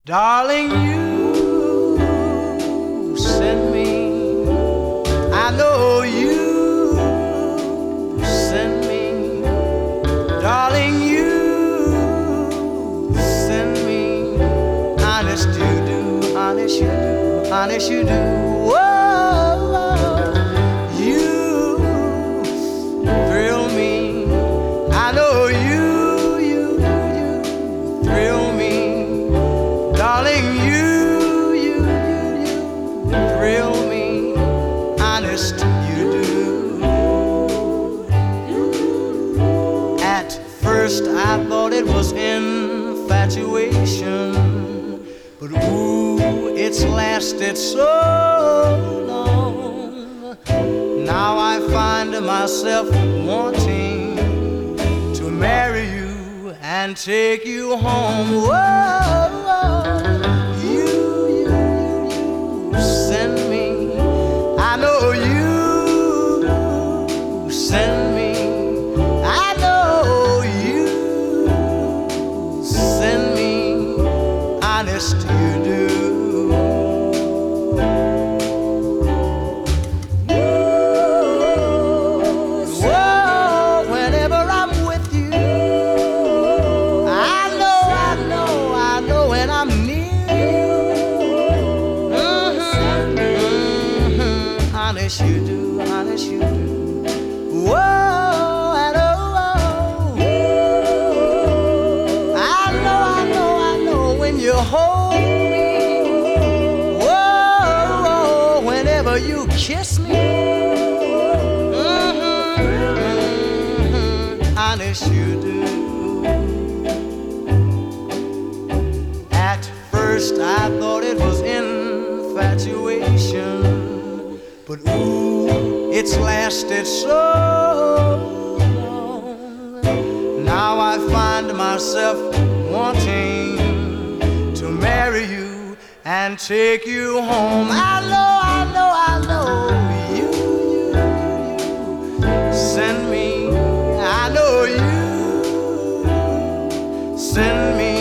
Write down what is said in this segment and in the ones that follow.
Darling, you send me. I know you send me. Darling, you send me. Honest you do, honest you do, honest you do. Whoa, you thrill me. I know you thrill me. Darling, you thrill me, honest you do. At first I thought it was infatuation, but ooh, it's lasted so long. Now I find myself wanting to marry you and take you home. Whoa, you send me. I know you send me. I know you send me. Honest you do. Whoa, whenever I'm with you, I know when I'm near you. Honest you do, honest you do. Whoa, and oh, I know when you hold me. Whoa, whenever you kiss me. Honest you do. At first I thought it was infatuation, but ooh, it's lasted so long. Now I find myself wanting to marry you and take you home. I know you send me. I know you send me.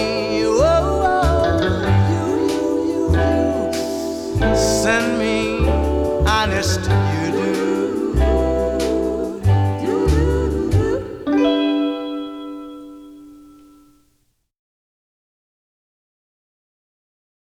You send me. Honest you do.